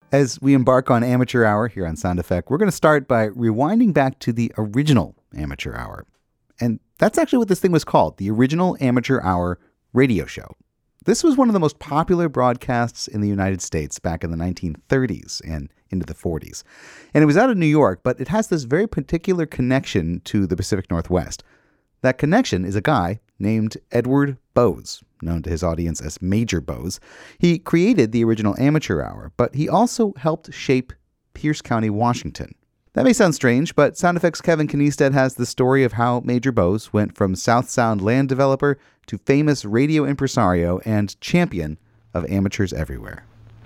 As we embark on Amateur Hour here on Sound Effect, we're going to start by rewinding back to the original Amateur Hour. And that's actually what this thing was called, the original Amateur Hour radio show. This was one of the most popular broadcasts in the United States back in the 1930s and into the 40s. And it was out of New York, but it has this very particular connection to the Pacific Northwest. That connection is a guy named Edward Bose, known to his audience as Major Bose. He created the original Amateur Hour, but he also helped shape Pierce County, Washington. That may sound strange, but Sound Effects' Kevin Kniestead has the story of how Major Bose went from South Sound land developer to famous radio impresario and champion of amateurs everywhere.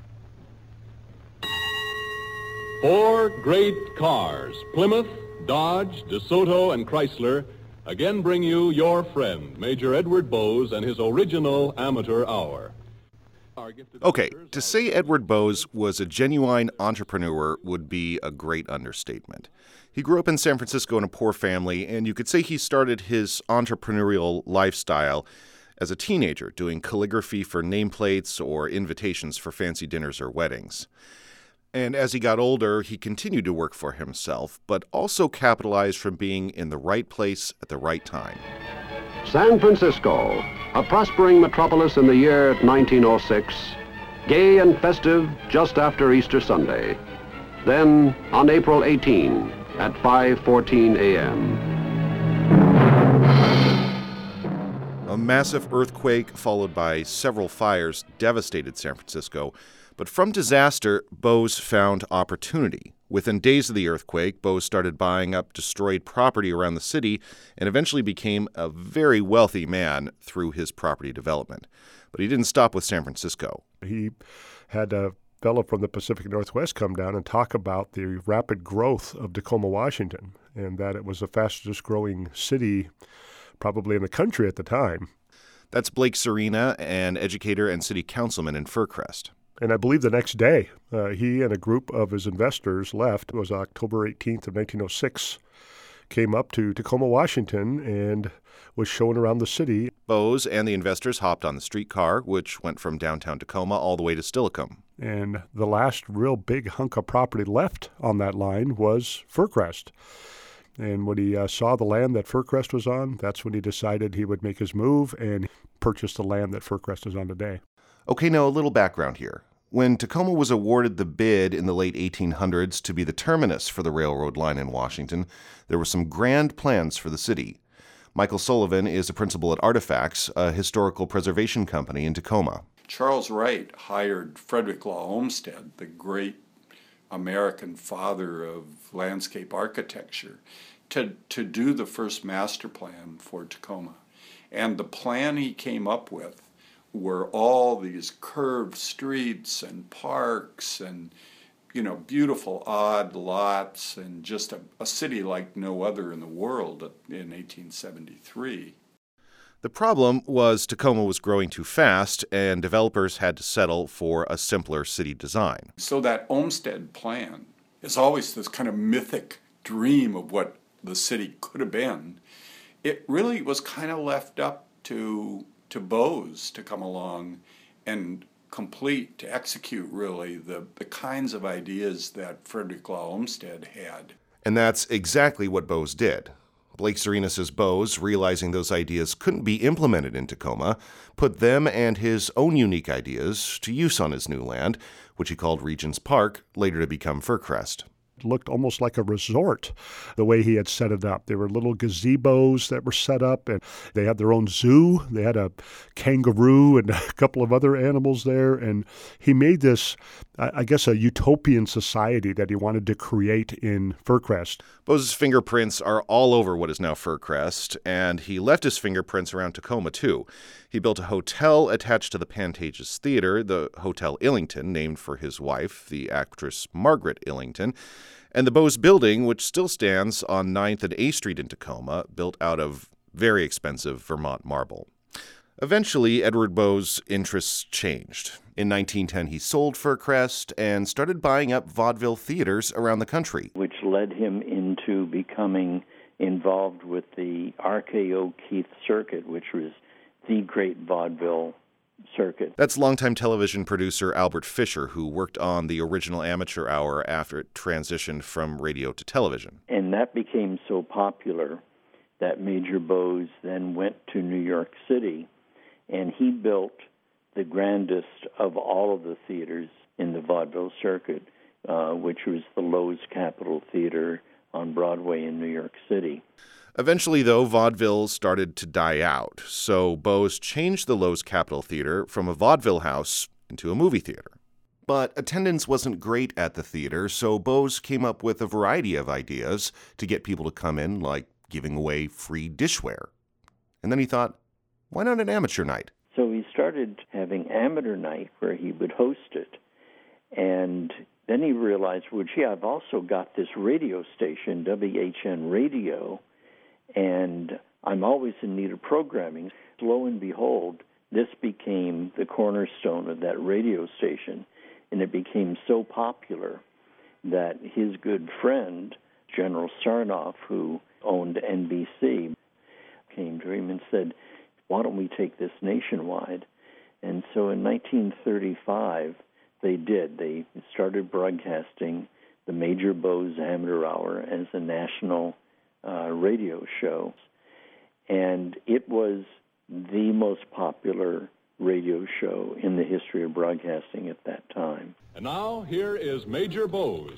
4 great cars, Plymouth, Dodge, DeSoto, and Chrysler, again bring you your friend, Major Edward Bose, and his original Amateur Hour. Okay, to say Edward Bose was a genuine entrepreneur would be a great understatement. He grew up in San Francisco in a poor family, and you could say he started his entrepreneurial lifestyle as a teenager, doing calligraphy for nameplates or invitations for fancy dinners or weddings. And as he got older, he continued to work for himself, but also capitalized from being in the right place at the right time. San Francisco, a prospering metropolis in the year 1906, gay and festive just after Easter Sunday. Then, on April 18, at 5:14 a.m. A massive earthquake, followed by several fires, devastated San Francisco. But from disaster, Bose found opportunity. Within days of the earthquake, Bose started buying up destroyed property around the city and eventually became a very wealthy man through his property development. But he didn't stop with San Francisco. He had a fellow from the Pacific Northwest come down and talk about the rapid growth of Tacoma, Washington, and that it was the fastest growing city probably in the country at the time. That's Blake Serena, an educator and city councilman in Furcrest. And I believe the next day, he and a group of his investors left. It was October 18th of 1906, came up to Tacoma, Washington, and was shown around the city. Bose and the investors hopped on the streetcar, which went from downtown Tacoma all the way to Steilacoom. And the last real big hunk of property left on that line was Furcrest. And when he saw the land that Furcrest was on, that's when he decided he would make his move and purchase the land that Furcrest is on today. Okay, now a little background here. When Tacoma was awarded the bid in the late 1800s to be the terminus for the railroad line in Washington, there were some grand plans for the city. Michael Sullivan is a principal at Artifacts, a historical preservation company in Tacoma. Charles Wright hired Frederick Law Olmsted, the great American father of landscape architecture, to do the first master plan for Tacoma. And the plan he came up with were all these curved streets and parks and, beautiful odd lots and just a city like no other in the world in 1873. The problem was Tacoma was growing too fast and developers had to settle for a simpler city design. So that Olmsted plan is always this kind of mythic dream of what the city could have been. It really was kind of left up to Bose to come along and to execute really the kinds of ideas that Frederick Law Olmsted had. And that's exactly what Bose did. Blake Serena says Bose, realizing those ideas couldn't be implemented in Tacoma, put them and his own unique ideas to use on his new land, which he called Regents Park, later to become Furcrest. It looked almost like a resort, the way he had set it up. There were little gazebos that were set up, and they had their own zoo. They had a kangaroo and a couple of other animals there, and he made this, I guess, a utopian society that he wanted to create in Furcrest. Bose's fingerprints are all over what is now Furcrest, and he left his fingerprints around Tacoma, too. He built a hotel attached to the Pantages Theater, the Hotel Illington, named for his wife, the actress Margaret Illington, and the Bose Building, which still stands on 9th and A Street in Tacoma, built out of very expensive Vermont marble. Eventually, Edward Bose's interests changed. In 1910, he sold Furcrest and started buying up vaudeville theaters around the country, which led him into becoming involved with the RKO Keith Circuit, which was the great vaudeville circuit. That's longtime television producer Albert Fisher, who worked on the original amateur hour after it transitioned from radio to television. And that became so popular that Major Bowes then went to New York City, and he built the grandest of all of the theaters in the vaudeville circuit, which was the Loew's Capitol Theater on Broadway in New York City. Eventually, though, vaudeville started to die out, so Bowes changed the Loew's Capitol Theater from a vaudeville house into a movie theater. But attendance wasn't great at the theater, so Bowes came up with a variety of ideas to get people to come in, like giving away free dishware. And then he thought, why not an amateur night? So he started having amateur night where he would host it. And then he realized, well, gee, I've also got this radio station, WHN Radio, and I'm always in need of programming. Lo and behold, this became the cornerstone of that radio station, and it became so popular that his good friend, General Sarnoff, who owned NBC, came to him and said, why don't we take this nationwide? And so in 1935, they did. They started broadcasting the Major Bowes Amateur Hour as a national radio show. And it was the most popular radio show in the history of broadcasting at that time. And now, here is Major Bowes.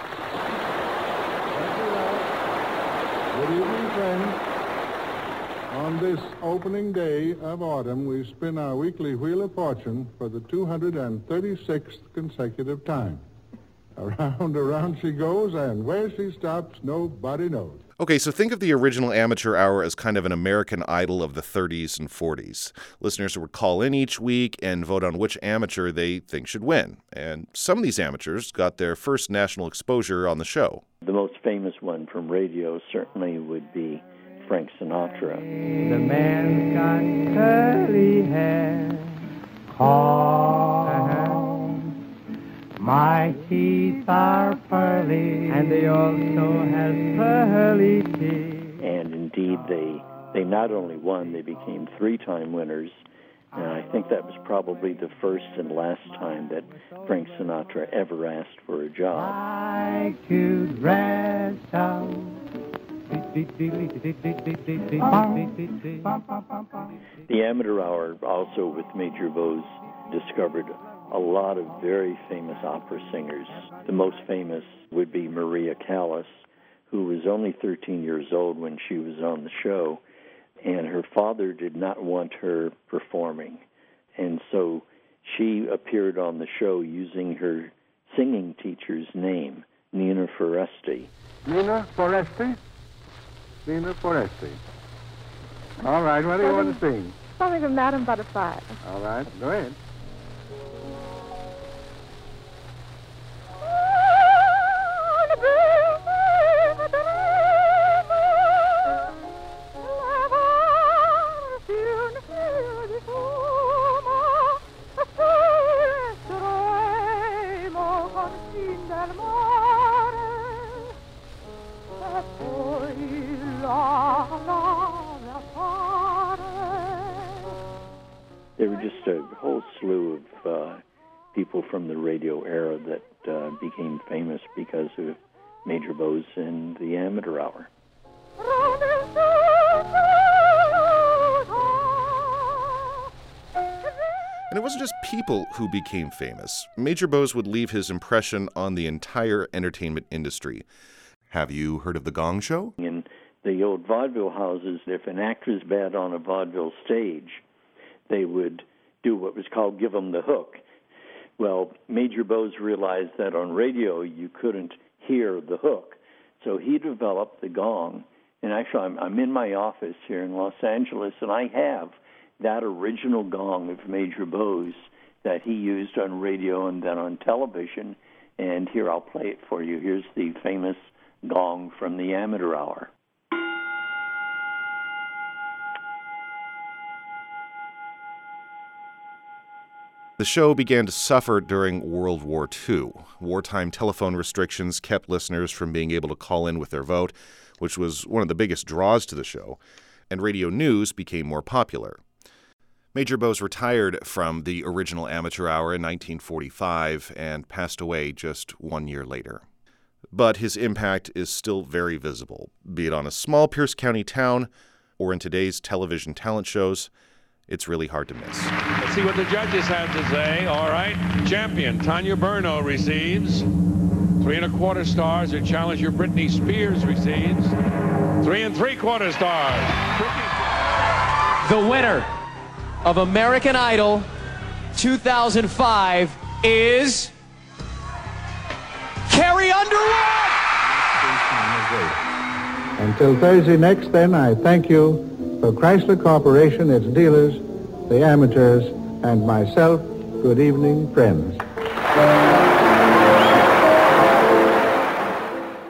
Good evening, friends. On this opening day of autumn, we spin our weekly Wheel of Fortune for the 236th consecutive time. Around she goes, and where she stops, nobody knows. Okay, so think of the original amateur hour as kind of an American Idol of the 30s and 40s. Listeners would call in each week and vote on which amateur they think should win. And some of these amateurs got their first national exposure on the show. The most famous one from radio certainly would be Frank Sinatra. The man's got curly hair, my teeth are pearly, and they also has pearly teeth. And indeed, they not only won, they became three-time winners. And I think that was probably the first and last time that Frank Sinatra ever asked for a job. I to dress out. The amateur hour, also with Major Bowes, discovered a lot of very famous opera singers. The most famous would be Maria Callas, who was only 13 years old when she was on the show, and her father did not want her performing. And so she appeared on the show using her singing teacher's name, Nina Foresti. Nina Foresti? Nina Foresti. All right, what do you want to sing? Something from Madame Butterfly. All right, go ahead. There were just a whole slew of people from the radio era that became famous because of Major Bowes and the amateur hour. And it wasn't just people who became famous. Major Bowes would leave his impression on the entire entertainment industry. Have you heard of The Gong Show? In the old vaudeville houses, if an actor's bad on a vaudeville stage, they would do what was called give them the hook. Well, Major Bowes realized that on radio you couldn't hear the hook. So he developed the gong. And actually, I'm in my office here in Los Angeles, and I have that original gong of Major Bowes that he used on radio and then on television. And here, I'll play it for you. Here's the famous gong from the amateur hour. The show began to suffer during World War II. Wartime telephone restrictions kept listeners from being able to call in with their vote, which was one of the biggest draws to the show, and radio news became more popular. Major Bowes retired from the original Amateur Hour in 1945 and passed away just 1 year later. But his impact is still very visible, be it on a small Pierce County town or in today's television talent shows. It's really hard to miss. Let's see what the judges have to say. All right. Champion Tanya Burno receives 3 1/4 stars. Her challenger Britney Spears receives 3 3/4 stars. The winner of American Idol 2005 is Carrie Underwood! Until Thursday next, then, I thank you for Chrysler Corporation, its dealers, the amateurs, and myself. Good evening, friends.